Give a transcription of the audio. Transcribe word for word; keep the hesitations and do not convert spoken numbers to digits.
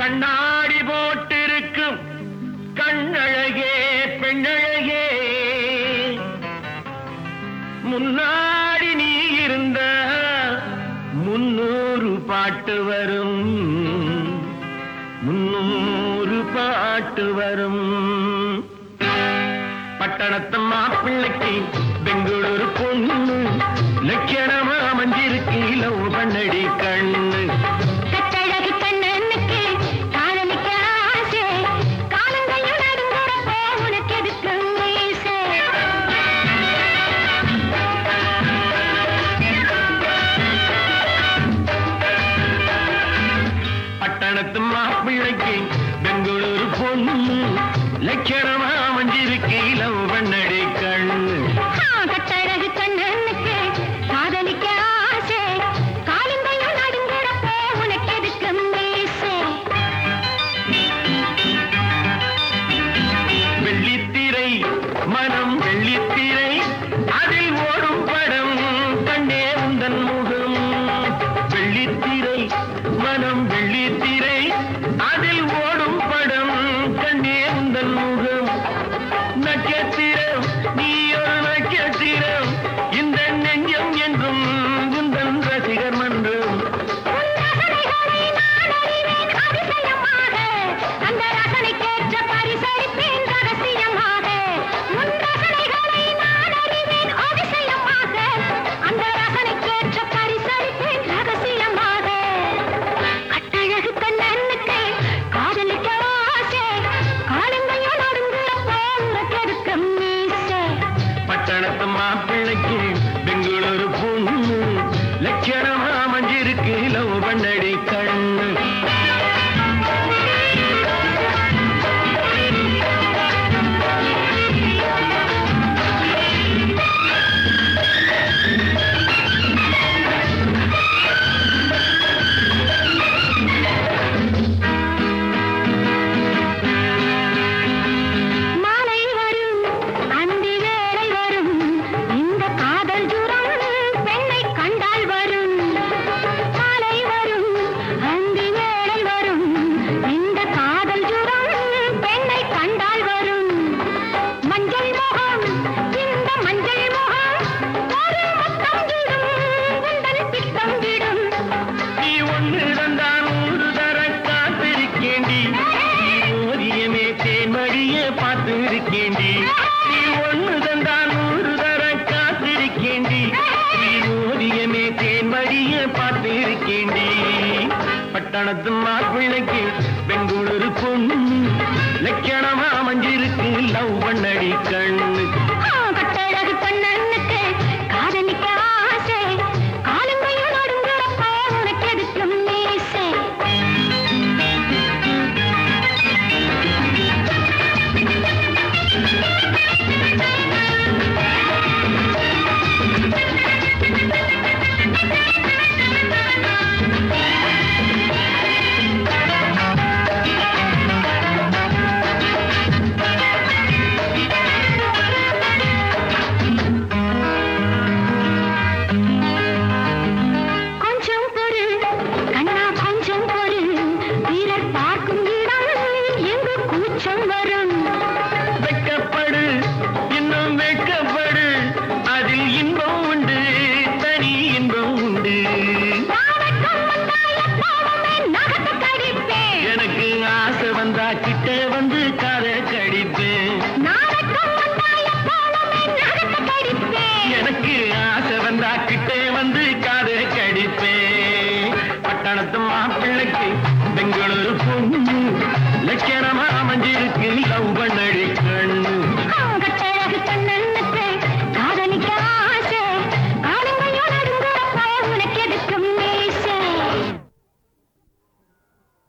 கண்ணாடி போட்டிருக்கும் கண்ணழகே பெண்ணழகே, முன்னாடி நீ இருந்த முன்னூறு பாட்டு வரும், முன்னூறு பாட்டு வரும். பட்டணத்து மாப்பிள்ளைக்கு பெங்களூரு பொண்ணு லட்சணமா மஞ்சிருக்கு லவ் பண்ணடி கண்ணு. கட்டழகு கண்ணனுக்கு காதலிக்க ஆசை, காலங்கையும் நடுங்குறப்போ உனக்கு எதுக்கு மீசை? பட்டணத்து மாப்பிள்ளைக்கு பெங்களூரு பொண்ணு லட்சணமா மஞ்சிருக்கு லவ் பண்ணடி கண்ணு. கட்டழகு கண்ணனுக்கு காதலிக்க ஆசை, காலங்கையும் நடுங்குறப்போ உனக்கு எதுக்கு மீசை? வெள்ளித்திரை மனம் வெள்ளித்திரை, அதில் ஓடும் படம் கண்ணே உந்தன் முகம். வெள்ளித்திரை மனம் வெள்ளித்திரை, அதில் ஓடும் படம் கண்ணே உந்தன் முகம். நட்சத்திரம் நீ ஒரு நட்சத்திரம், இந்த நெஞ்சம் என்றும் உந்தன் ரசிகர் மன்றம். அந்த ரசனைக்கேற்ற பரிசளிப்பேன் ரகசியமாக. உன் ரசனைகளை நான் அறிவேன் அதிசயமாக, அந்த ரசனைக்கேற்ற பரிசளிப்பேன் ரகசியமாக. கட்டழகு கண்ணனுக்கு காதலிக்க ஆசை, காலங்கையும் நடுங்குறப்போ உனக்கு எதுக்கு மீசை? பட்டணத்து மாப்பிள்ளைக்கு பெங்களூரு பொண்ணு லட்சணமா மஞ்சிருக்கு லவ் பண்ணடி கண்ணு. மாலை வரும் அந்தி வேளை வரும், இந்த காதல் ஜுரம் பெண்ணை கண்டால் வரும். மாலை வரும் அந்தி வேளை வரும், இந்த காதல் ஜுரம் பெண்ணை கண்டால் வரும். மஞ்சள் முகம் இந்த மஞ்சள் முகம், ஒரு முத்தம் விடும் உந்தன் பித்தம் விடும். நீ ஒன்று தந்தான் ஒரு தர காத்திருக்கேண்டி, ஓரியமே தேன்மடிய பார்த்திருக்கேண்டி. நீ ஒன்று தந்தான் ஒரு தர காத்திருக்கேண்டி, ஓரியமே தேன்மடிய பார்த்திருக்கேண்டி. பட்டணத்து மாப்பிள்ளைக்கு பெங்களூரு பொண்ணு லட்சணமா மஞ்சிருக்கு லவ் பண்ணடி கண்ணு. கட்டழகு கண்ணனுக்கு காதலிக்க ஆசை, காலங்கையும் நடுங்குறப்போ உனக்கு எதுக்கு மீசை? கொஞ்சம் பொறு கண்ணா கொஞ்சம் பொறு, வீரர் பார்க்கும் இடம் எங்கு கூச்சம் வரும். வெட்கப்படு இன்னும் வெட்கப்படு, அதில் இன்பம் உண்டு தனி இன்பம் உண்டு. நாவக்கம் வந்தால் எப்போதுமே நகத்தை கடிப்பேன். எனக்கு ஆசை வந்தா கிட்ட வந்து காதை கடிப்பேன். நாவக்கம் வந்தால் எப்போதுமே நகத்தை கடிப்பேன். எனக்கு ஆசை வந்தா கிட்ட வந்து காதை கடிப்பேன். பட்டணத்து மாப்பிள்ளைக்கு பெங்களூரு பொண்ணு